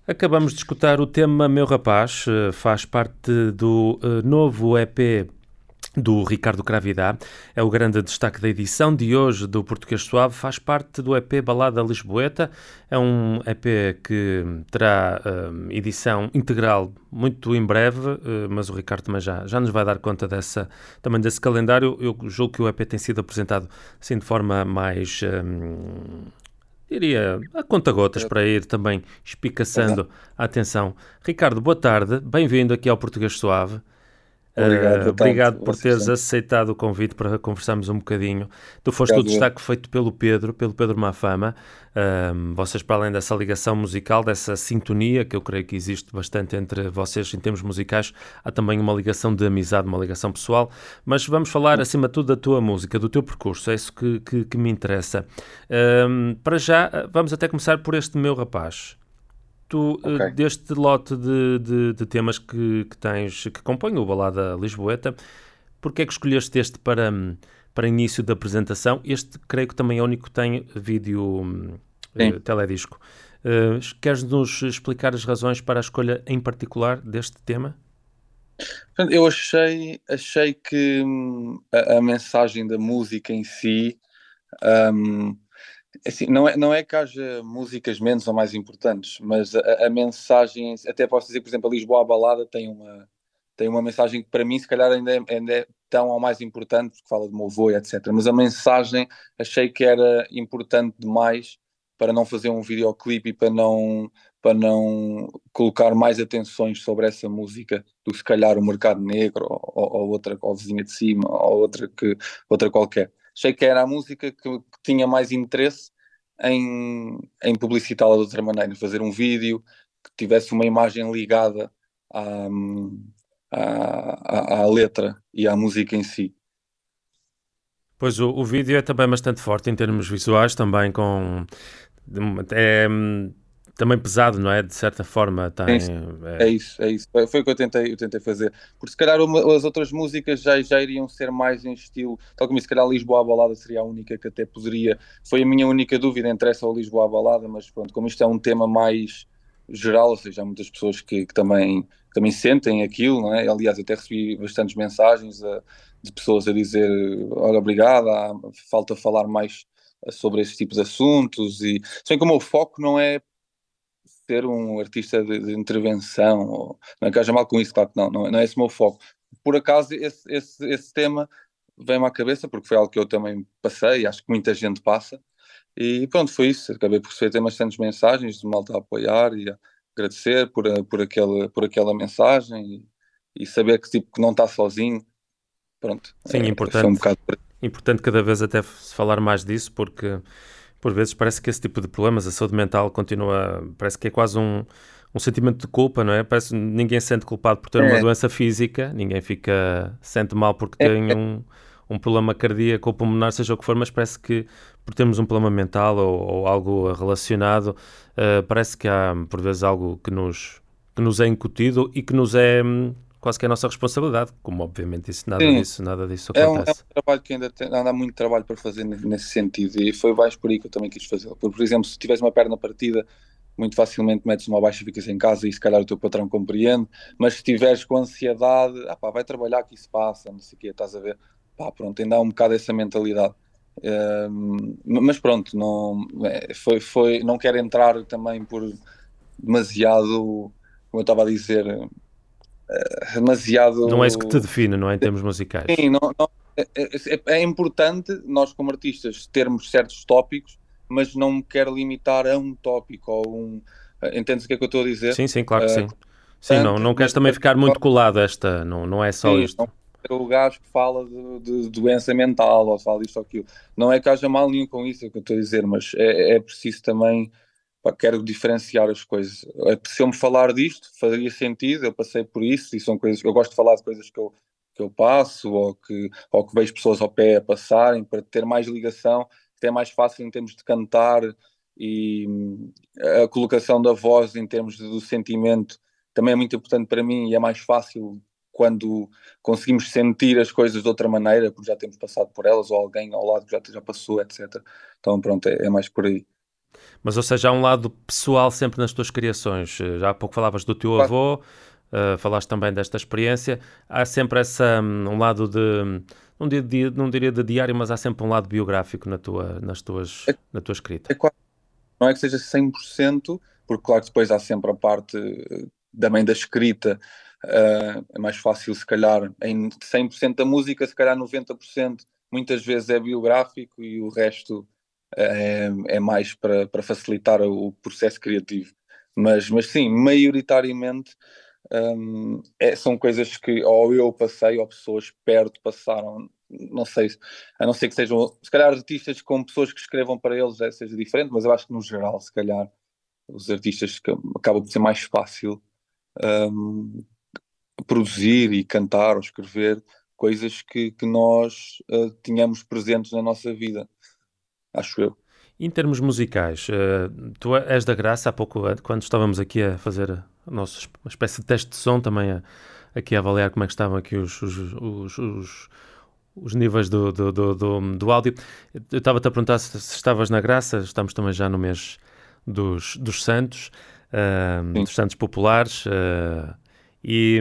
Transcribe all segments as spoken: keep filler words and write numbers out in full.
Acabamos de escutar o tema Meu Rapaz, eh, faz parte do eh, novo E P do Ricardo Cravidá. É o grande destaque da edição de hoje do Português Suave. Faz parte do E P Balada Lisboeta. É um E P que terá eh, edição integral muito em breve, eh, mas o Ricardo também já, já nos vai dar conta dessa, também desse calendário. Eu julgo que o E P tem sido apresentado assim de forma mais... eh, diria, a conta-gotas É para ir também verdade. espicaçando a atenção. Ricardo, boa tarde, bem-vindo aqui ao Português Suave. Obrigado, Uh, boa tarde. obrigado por Vocês teres também. aceitado o convite para conversarmos um bocadinho. Tu foste o Obrigado, eu. destaque feito pelo Pedro, pelo Pedro Mafama. Um, vocês, para além dessa ligação musical, dessa sintonia, que eu creio que existe bastante entre vocês em termos musicais, há também uma ligação de amizade, uma ligação pessoal. Mas vamos falar, acima de tudo, da tua música, do teu percurso. É isso que, que, que me interessa. Um, para já, vamos até começar por este Meu Rapaz. Tu, eh, Ok. deste lote de, de, de temas que, que tens, que compõem o Balada Lisboeta, porque é que escolheste este para, para início da apresentação? Este, creio que também é o único que tem vídeo hum, Sim. eh, teledisco. Eh, queres-nos explicar as razões para a escolha em particular deste tema? Portanto, eu achei, achei que hum, a, a mensagem da música em si, hum, assim, não é, não é que haja músicas menos ou mais importantes, mas a, a mensagem, em si- até posso dizer, por exemplo, a Lisboa à Balada tem uma, tem uma mensagem que para mim, se calhar, ainda é, ainda é tão ou mais importante, porque fala de meu avô e etcétera. Mas a mensagem achei que era importante demais para não fazer um videoclipe e para não, para não colocar mais atenções sobre essa música do que se calhar o Mercado Negro ou, ou, ou outra, ou Vizinha de Cima ou outra, que, outra qualquer. Achei que era a música que, que tinha mais interesse em, em publicitá-la de outra maneira, fazer um vídeo que tivesse uma imagem ligada à, à, à, à letra e à música em si. Pois o, o vídeo é também bastante forte em termos visuais, também com... É hum, também pesado, não é? De certa forma, Sim, tem... sim. É É, isso, é isso. Foi, foi o que eu tentei, eu tentei fazer. Porque se calhar uma- as outras músicas já, já iriam ser mais em estilo, tal como isso, se calhar Lisboa à Balada seria a única que até poderia. Foi a minha única dúvida entre essa ou Lisboa à Balada, mas pronto, como isto é um tema mais geral, ou seja, há muitas pessoas que, que também, que também sentem aquilo, não é? Aliás, até recebi bastantes mensagens a- de pessoas a dizer: olha, obrigado, há- falta falar mais sobre esse tipo de assuntos. E, se bem que o meu foco não é ser um artista de, de intervenção, ou, não é que haja mal com isso, claro que não, não, é- não é esse o meu foco. Por acaso, esse, esse, esse tema veio-me à cabeça, porque foi algo que eu também passei, acho que muita gente passa, e pronto, foi isso. Acabei por receber bastantes mensagens de malta a apoiar e a agradecer por, a- por, aquela, por aquela mensagem e, e saber que, tipo, que não está sozinho. Pronto, sim, é, foi um importante. bocado por aí. Importante cada vez até se falar mais disso, porque por vezes parece que esse tipo de problemas, a saúde mental continua, parece que é quase um, um sentimento de culpa, não é? Parece que ninguém se sente culpado por ter uma É, doença física, ninguém fica, sente mal porque é, tem um, um problema cardíaco ou pulmonar, seja o que for, mas parece que por termos um problema mental ou, ou algo relacionado, uh, parece que há por vezes algo que nos, que nos é incutido e que nos é hum, quase que é a nossa responsabilidade, como obviamente isso, nada sim, disso, nada disso é um, é um acontece. trabalho que ainda tem, ainda há muito trabalho para fazer nesse sentido, e foi mais por aí que eu também quis fazer. Por, por exemplo, se tivesse uma perna partida, muito facilmente metes uma baixa e ficas em casa e se calhar o teu patrão compreende, mas se estiveres com ansiedade, ah pá, vai trabalhar que isso passa, não sei o quê, estás a ver? Pá, pronto, ainda há um bocado essa mentalidade. Ehm, mas pronto, não, é, foi, foi, não quero entrar também por demasiado, como eu estava a dizer, Não é isso que te demasiado. define, não é? Em termos musicais. Sim, não, não- é, é- é importante nós, como artistas, termos certos tópicos, mas não me quero limitar a um tópico ou um. eh, Entendes o que é que eu estou a dizer? Sim, sim, claro que Uh, sim. Sim, não, importante, não queres mas, também mas ficar muito colado a esta, não, não é só sim, não isto. ser o gajo que fala de, de doença mental ou fala isto ou aquilo. Não é que haja mal nenhum com isso, é o que eu estou a dizer, mas é, é preciso também. Pá, quero diferenciar as coisas. Eh, Se eu me falar disto, faria sentido, eu passei por isso e são coisas. Eu gosto de falar de coisas que eu, que eu passo ou que, ou que vejo pessoas ao pé a passarem para ter mais ligação, até é mais fácil em termos de cantar e hum, a colocação da voz em termos de- do sentimento também é muito importante para mim e é mais fácil quando conseguimos sentir as coisas de outra maneira, porque já temos passado por elas ou alguém ao lado que já, já passou, etcétera. Então pronto, é, é mais por aí. Mas, ou seja, há um lado pessoal sempre nas tuas criações. Eh, Já há pouco falavas do teu Claro, avô, uh, falaste também desta experiência. Há sempre essa, um, um lado de, não diria, não diria de diário, mas há sempre um lado biográfico na tua, nas tuas, é, na tua escrita. é quase, não é que seja cem por cento, porque claro que depois há sempre a parte eh, também da escrita, eh, é mais fácil se calhar, em cem por cento da música, se calhar noventa por cento muitas vezes é biográfico e o resto é, é mais para, para facilitar o processo criativo. Mas, mas sim, maioritariamente hum, é- são coisas que ou eu passei ou pessoas perto passaram. Não sei, a não ser que sejam, se calhar artistas com pessoas que escrevam para eles é, seja diferente, mas eu acho que no geral, se calhar, os artistas que acaba por ser mais fácil hum, produzir e cantar ou escrever coisas que, que nós uh, tínhamos presentes na nossa vida, acho eu. Em termos musicais, eh, tu és da Graça, há pouco, eh, quando estávamos aqui a fazer a nossa uma espécie de teste de som, também a, aqui a avaliar como é que estavam aqui os, os, os, os, os níveis do, do, do, do, do áudio. Eu estava-te a perguntar se, se estavas na Graça, estamos também já no mês dos, dos Santos, eh, Sim. dos Santos Populares, eh, e,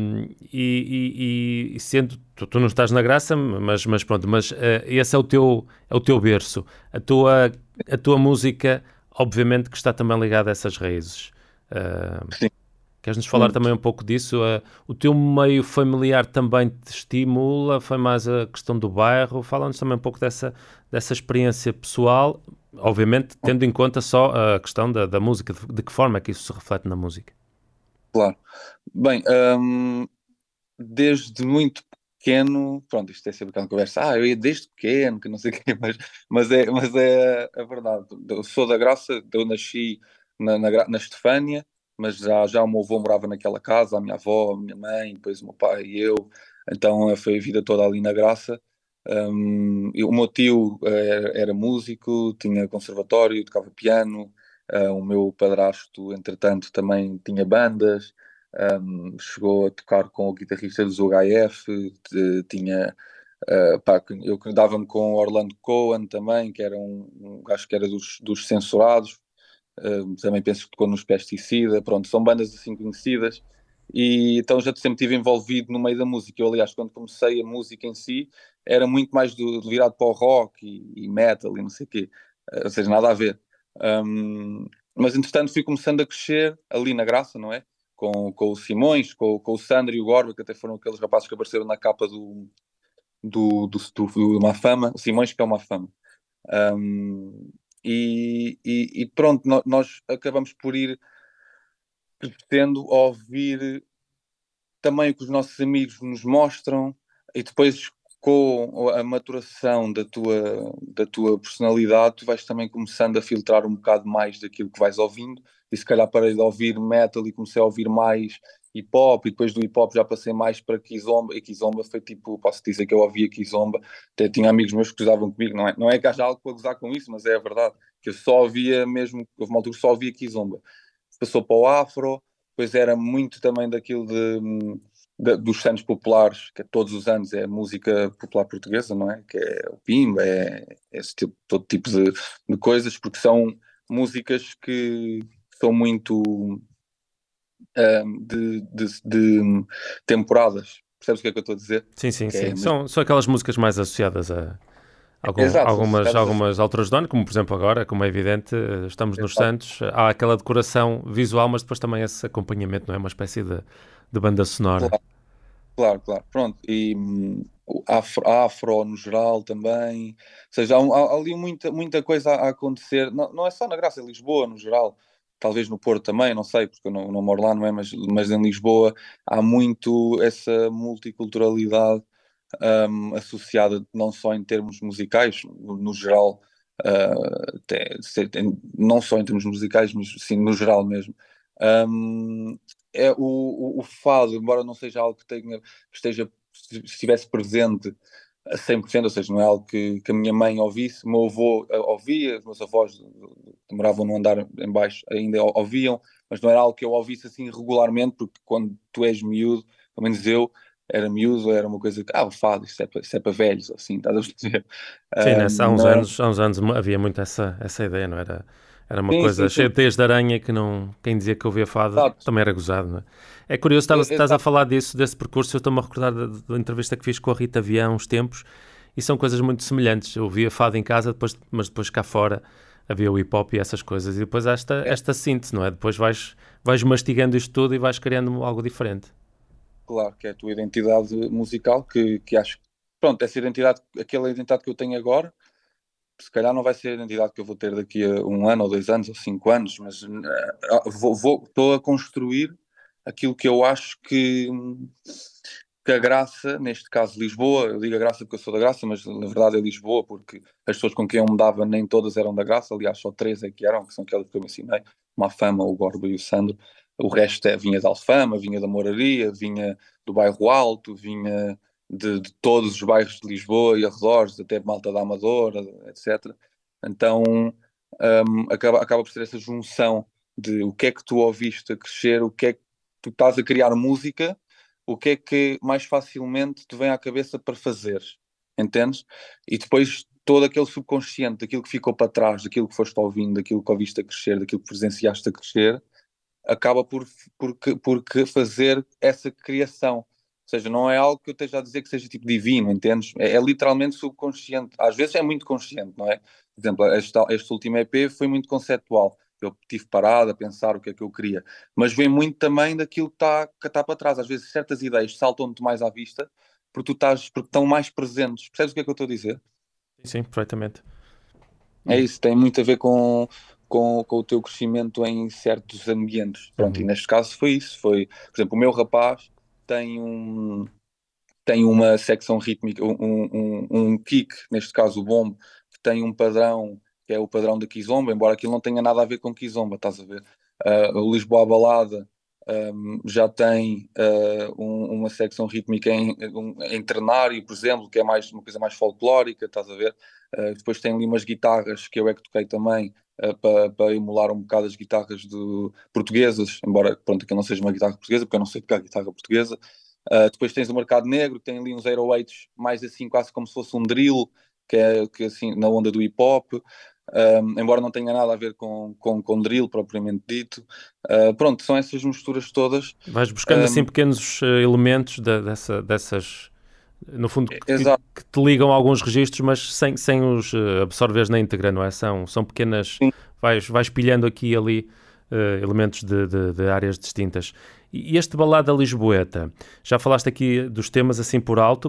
e, e, e sendo, tu, tu não estás na Graça, mas, mas pronto, mas eh, esse é o teu, é o teu berço. A tua, a tua música, obviamente, que está também ligada a essas raízes. Uh, Sim, Queres-nos falar também muito. um pouco disso? Uh, o teu meio familiar também te estimula? Foi mais a questão do bairro? Fala-nos também um pouco dessa, dessa experiência pessoal, obviamente tendo em conta só a questão da, da música, de, de que forma é que isso se reflete na música. Claro. Bem, hum, desde muito pequeno, pronto, isto é sempre aquela conversa, ah, eu ia desde pequeno, que não sei o quê, mas, mas, é, mas é a verdade. Eu sou da Graça, eu nasci na, na, Gra- na Estefânia, mas já, já o meu avô morava naquela casa, a minha avó, a minha mãe, depois o meu pai e eu, então eh, foi a vida toda ali na Graça. Um, e o meu tio eh, era, era músico, tinha conservatório, tocava piano, eh, o meu padrasto, entretanto, também tinha bandas. Um, chegou a tocar com o guitarrista dos U H F, t- tinha, uh, pá, eu dava-me com o Orlando Cohen também, que era um, um gajo que era dos, dos censurados, uh, também penso que tocou nos Pesticida, pronto, são bandas assim conhecidas, e então já sempre estive envolvido no meio da música. Eu, aliás, quando comecei a música em si, era muito mais do, do virado para o rock e, e metal e não sei o quê, uh, ou seja, nada a ver. Um, mas entretanto fui começando a crescer ali na Graça, não é? Com, com o Simões, com, com o Sandro e o Gorba, que até foram aqueles rapazes que apareceram na capa do, do, do, do, do Mafama, o Simões que é uma fama. Um, e, e, e, pronto, no, nós acabamos por ir crescendo a ouvir também o que os nossos amigos nos mostram e depois com a maturação da tua, da tua personalidade, tu vais também começando a filtrar um bocado mais daquilo que vais ouvindo e se calhar parei de ouvir metal e comecei a ouvir mais hip hop e depois do hip hop já passei mais para Kizomba e Kizomba foi tipo, posso dizer que eu ouvia Kizomba, até tinha amigos meus que gozavam comigo, não é, não é que haja algo para gozar com isso, mas é a verdade, que eu só ouvia mesmo, houve uma altura que só ouvia Kizomba, passou para o Afro, depois era muito também daquilo de, de- dos Santos Populares, que é todos os anos é música popular portuguesa, não é? Que é o Pimba, é, é esse tipo, todo tipo de, de coisas, porque são músicas que são muito um, de, de, de temporadas. Percebes o que é que eu estou a dizer? Sim, sim, Que é, sim. mas, São, são aquelas músicas mais associadas a algum, exato, são algumas, associadas a. algumas alturas do ano, como por exemplo agora, como é evidente, eh, estamos nos Santos, há aquela decoração visual, mas depois também esse acompanhamento, não é? Uma espécie de, de banda sonora. Claro, claro, claro. Pronto. E hum, o afro, afro no geral também. Ou seja, há, um- há ali muita, muita coisa a, a acontecer. Não, não é só na Graça, é Lisboa no geral. Talvez no Porto também, não sei, porque eu não, não moro lá, não é? Mas, mas em Lisboa há muito essa multiculturalidade hum, associada não só em termos musicais, no, no geral, uh, até- se- em- não só em termos musicais, mas sim no geral mesmo. Hum, é o, o, o fado, embora não seja algo que tenha, que esteja, que estivesse presente a cem por cento, ou seja, não é algo que, que a minha mãe ouvisse, o meu avô eh, ouvia, os meus avós que moravam no andar em baixo ainda ouviam, mas não era algo que eu ouvisse assim regularmente, porque quando tu és miúdo, pelo menos eu, era miúdo, era uma coisa que, ah, o fado, isso é para, isso é para velhos, assim, estás a perceber? Sim, Um, nessa, há uns não era, anos, há uns anos havia muito essa, essa ideia, não era? Era uma Sim, coisa sim, cheia sim. de teias de aranha que não, quem dizia que ouvia fado Exato. também era gozado, não é? É curioso, estavas- E- estás a Exato. falar disso, desse percurso, eu estou-me a recordar da, da entrevista que fiz com a Rita Avião há uns tempos, e são coisas muito semelhantes. Eu ouvia fado em casa, depois, mas depois cá fora havia o hip-hop e essas coisas, e depois há esta, É, esta síntese, não é? Depois vais, vais mastigando isto tudo e vais criando algo diferente. claro que é a tua identidade musical, que, que acho que, pronto, essa identidade, aquela identidade que eu tenho agora, se calhar não vai ser a identidade que eu vou ter daqui a um ano, ou dois anos, ou cinco anos, mas uh, vou, vou, estou a construir aquilo que eu acho que, que a Graça, neste caso Lisboa, eu digo a Graça porque eu sou da Graça, mas na verdade é Lisboa, porque as pessoas com quem eu me dava nem todas eram da Graça, aliás só três é que eram, que são aquelas que eu mencionei, o Mafama, o Borba e o Sandro. O resto é, vinha de Alfama, vinha da Moraria, vinha do Bairro Alto, vinha de, de todos os bairros de Lisboa e arredores, até Malta da Amadora, etcétera. Então um, acaba, acaba por ser essa junção de o que é que tu ouviste a crescer, o que é que tu estás a criar música, o que é que mais facilmente te vem à cabeça para fazer, entendes? E depois todo aquele subconsciente daquilo que ficou para trás, daquilo que foste ouvindo, daquilo que ouviste a crescer, daquilo que presenciaste a crescer, acaba por, por, por fazer essa criação. Ou seja, não é algo que eu esteja a dizer que seja tipo divino, entendes? É, é literalmente subconsciente. Às vezes é muito consciente, não é? Por exemplo, este, este último E P foi muito conceptual. Eu tive parado a pensar o que é que eu queria. Mas vem muito também daquilo que está que tá para trás. Às vezes certas ideias saltam-te mais à vista porque, tu estás, porque estão mais presentes. Percebes o que é que eu estou a dizer? Sim, sim, perfeitamente. É E, isso, tem muito a ver com, com, com o teu crescimento em certos ambientes. Pronto, e uhum. neste caso foi isso. Foi, por exemplo, o meu rapaz tem um, tem uma secção rítmica, um, um, um kick, neste caso o bombo, que tem um padrão, que é o padrão da Kizomba, embora aquilo não tenha nada a ver com Kizomba, estás a ver? Uh, o Lisboa Balada um, já tem uh, um, uma secção rítmica em, um, em ternário, por exemplo, que é mais, uma coisa mais folclórica, estás a ver? Uh, depois tem ali umas guitarras que eu é que toquei também, uh, para pa emular um bocado as guitarras do, portuguesas, embora pronto, aquilo não seja uma guitarra portuguesa, porque eu não sei tocar guitarra portuguesa. Uh, depois tens o mercado negro, que tem ali uns zero oito mais assim, quase como se fosse um drill, que é que, assim, na onda do hip hop, um, embora não tenha nada a ver com, com, com drill propriamente dito. Uh, pronto, são essas misturas todas. Vais buscando assim Um, pequenos uh, elementos da, dessa, dessas, no fundo, que, exato, que te ligam a alguns registros, mas sem, sem os uh, absorveres na íntegra, não é? São, são pequenas, sim. vais, vais pilhando aqui e ali uh, elementos de, de, de áreas distintas. E este Balada Lisboeta, já falaste aqui dos temas assim por alto,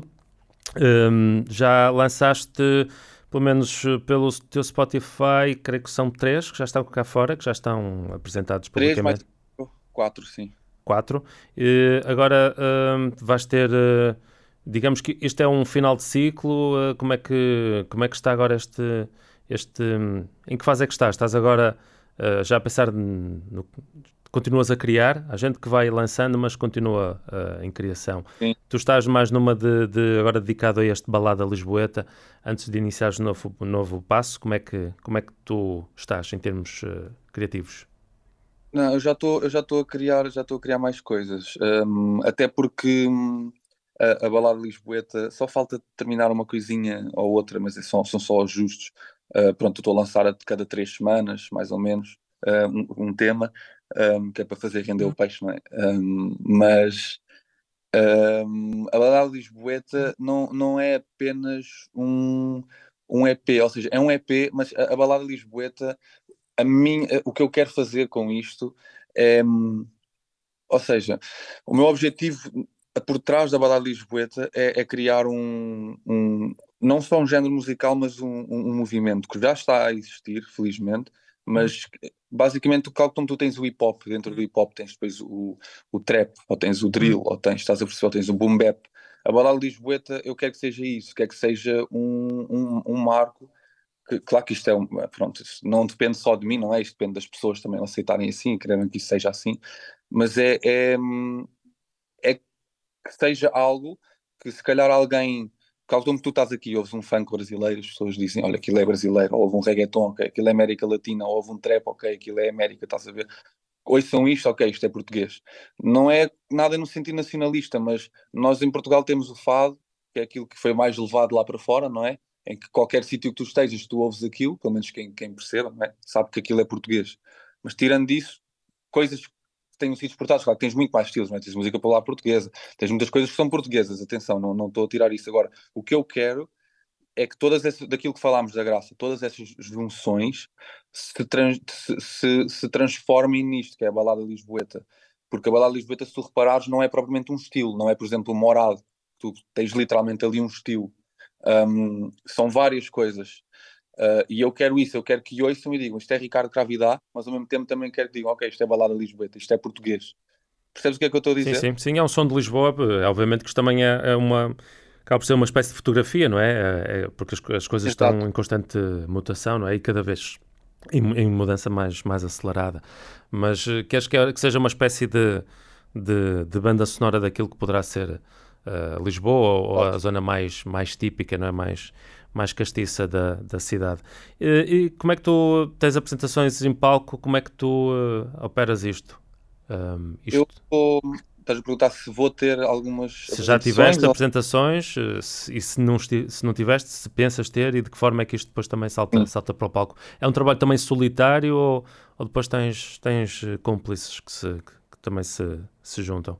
um, já lançaste, pelo menos pelo teu Spotify, creio que são três que já estão cá fora, que já estão apresentados Três mais publicamente. quatro, sim. Quatro. E agora hum, vais ter, uh, digamos que este é um final de ciclo. Uh, como é que como é que está agora este este hum, em que fase é que estás? Estás agora uh, já a pensar no, continuas a criar? Há gente que vai lançando, mas continua uh, em criação. Sim. Tu estás mais numa de, de agora dedicado a este Balada Lisboeta, antes de iniciares o novo, novo passo. Como é que como é que tu estás em termos uh, criativos? Não, eu já estou, eu já estou a criar, já estou a criar mais coisas. Um, até porque hum, a, a balada lisboeta só falta terminar uma coisinha ou outra, mas é só- são só ajustes. Uh, pronto, eu estou a lançar a cada três semanas, mais ou menos, uh, um, um tema, um, que é para fazer render o peixe, não é? Um, mas um, a balada lisboeta não, não é apenas um, um E P, ou seja, é um E P, mas a, a balada lisboeta, a mim, o que eu quero fazer com isto é, ou seja, o meu objetivo por trás da balada lisboeta é, é criar um, um- não só um género musical, mas um, um- um movimento que já está a existir, felizmente, mas que, basicamente, tal como tu tens o hip hop, dentro do hip hop tens depois o, o trap, ou tens o drill, ou tens, estás a perceber, ou tens o boom bap. A balada lisboeta, eu quero que seja isso, quero que seja um, um, um marco que, claro que isto é um, pronto, isto não depende só de mim, não é? Isto depende das pessoas também aceitarem assim e quererem que isso seja assim, mas é, é, é que seja algo que se calhar alguém, tal como tu estás aqui, ouves um funk brasileiro, as pessoas dizem, olha, aquilo é brasileiro, ou houve um reggaeton, ok, aquilo é América Latina, ou houve um trap, ok, aquilo é América, estás a ver? Ouçam isto, ok, isto é português. Não é nada no sentido nacionalista, mas nós em Portugal temos o fado, que é aquilo que foi mais levado lá para fora, não é? em que qualquer sítio que tu estejas, tu ouves aquilo, pelo menos quem, quem perceba, não é? Sabe que aquilo é português. Mas tirando disso, coisas que tenham sido exportadas, claro que tens muito mais estilos, não é? Tens música popular portuguesa, tens muitas coisas que são portuguesas, atenção, não, não estou a tirar isso agora. O que eu quero é que todas essas, daquilo que falámos da Graça, todas essas junções se, trans, se, se, se transformem nisto, que é a balada lisboeta. Porque a balada lisboeta, se tu reparares, não é propriamente um estilo, não é, por exemplo, o morado. Tu tens literalmente ali um estilo. Um, são várias coisas. Uh, e eu quero isso, eu quero que ouçam e digam, isto é Ricardo Cravidá, mas ao mesmo tempo também quero que digam, ok, isto é balada lisboeta, isto é português. Percebes o que é que eu estou a Sim, dizer? sim, sim, é um som de Lisboa, é, obviamente que isto também é, é uma... Acaba por ser uma espécie de fotografia, não é? É, é porque as, as coisas Exato. estão em constante mutação, não é? E cada vez em, em mudança mais, mais acelerada. Mas uh, queres que, que seja uma espécie de, de, de banda sonora daquilo que poderá ser uh, Lisboa ou, ou a zona mais, mais típica, não é? Mais, mais castiça da, da cidade. E, e como é que tu tens apresentações em palco? Como é que tu uh, operas isto? Um, Eu isto... vou, estás a perguntar se vou ter algumas Se já apresentações tiveste ou... apresentações se, e se não, esti, se não tiveste, se pensas ter e de que forma é que isto depois também salta, Sim. salta para o palco? É um trabalho também solitário ou, ou depois tens, tens cúmplices que, se, que, que também se, se juntam?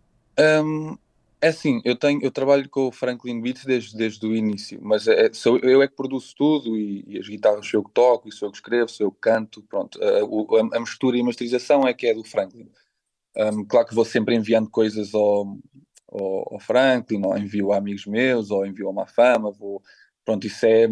Um, é assim, eu, tenho, eu trabalho com o Franklin Beats desde, desde o início, mas é, sou, eu é que produzo tudo e, e as guitarras sou eu que toco, e sou eu que escrevo, sou eu que canto, pronto. A, a, a mistura e a masterização é que é do Franklin. Um, claro que vou sempre enviando coisas ao, ao, ao Franklin, ou envio a amigos meus, ou envio a uma fama, vou, pronto, isso é,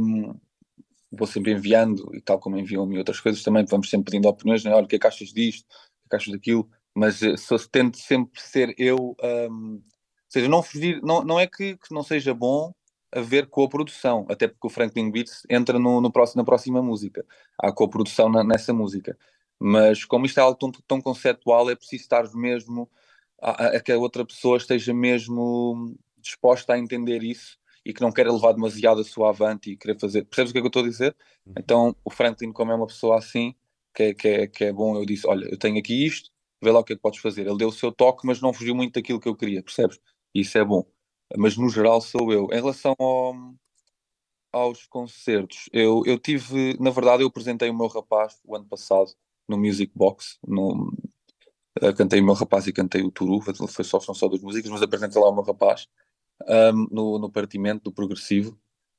vou sempre enviando, e tal como enviam-me outras coisas também, vamos sempre pedindo opiniões, né? Olha, o que é que achas disto, o que é que achas daquilo, mas uh, só tento sempre ser eu, um, ou seja, não fugir, não, não é que, que não seja bom a ver com a produção, até porque o Franklin Beats entra no, no próximo, na próxima música, há co-produção na, nessa música, mas como isto é algo tão, tão conceptual, é preciso estar mesmo a, a que a outra pessoa esteja mesmo disposta a entender isso e que não queira levar demasiado a sua avante e querer fazer. Percebes o que é que eu estou a dizer? Então, o Franklin, como é uma pessoa assim, que é, que é, que é bom, eu disse: olha, eu tenho aqui isto, vê lá o que é que podes fazer. Ele deu o seu toque, mas não fugiu muito daquilo que eu queria, percebes? Isso é bom. Mas no geral sou eu. Em relação ao, aos concertos, eu, eu tive, na verdade, eu apresentei o meu rapaz o ano passado no Music Box, no, uh, cantei o meu rapaz e cantei o Turu, foi só, são só duas músicas, mas apresentei lá o meu rapaz um, no, no partimento do Progressivo.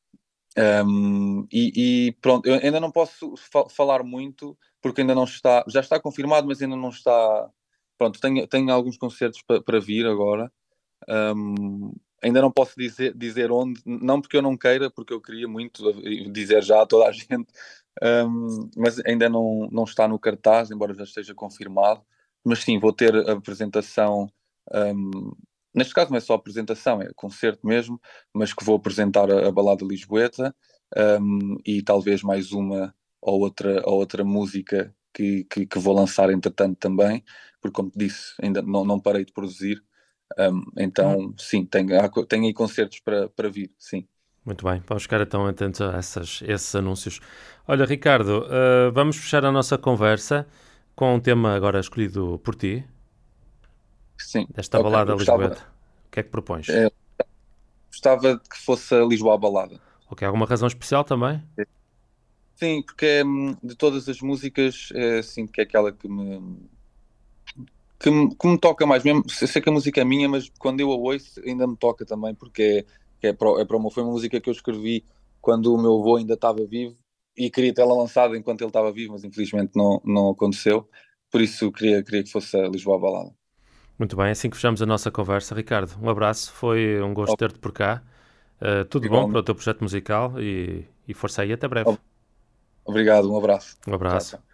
Um, e, e pronto, eu ainda não posso fa falar muito porque ainda não está, já está confirmado, mas ainda não está. Pronto, tenho, tenho alguns concertos pa, para vir agora. Um, ainda não posso dizer, dizer onde, não porque eu não queira, porque eu queria muito dizer já a toda a gente, um, mas ainda não, não está no cartaz, embora já esteja confirmado. Mas sim, vou ter a apresentação. Um, neste caso não é só apresentação, é concerto mesmo, mas que vou apresentar a, a Balada Lisboeta, um, e talvez mais uma ou outra, ou outra música que, que, que vou lançar entretanto também, porque como te disse, ainda não, não parei de produzir. Um, Hum. então, sim, tenho, há, tenho aí concertos para, para vir, sim. Muito bem, vamos ficar então atentos a essas, esses anúncios. Olha, Ricardo, uh, vamos fechar a nossa conversa com um tema agora escolhido por ti, Sim, desta ok. balada Eu gostava, lisboeta. O que é que propões? eh, gostava que fosse a Lisboa à balada. Ok, alguma razão especial também? Sim, porque é, hum, de todas as músicas, é, sinto que é aquela que me, que me, que me toca mais. Mesmo, eu sei que a música é minha, mas quando eu a ouço ainda me toca também, porque é, que é, para, o- é para uma, foi uma música que eu escrevi quando o meu avô ainda estava vivo e queria tê-la lançada enquanto ele estava vivo, mas infelizmente não, não aconteceu. Por isso queria, queria que fosse a Lisboa à balada. Muito bem, assim que fechamos a nossa conversa, Ricardo, um abraço, foi um gosto Ob- ter-te por cá. Uh, tudo bom para o Igualmente. teu projeto musical e, e força aí, até breve. Ob- Obrigado, um abraço. Um Tchau, abraço. tchau.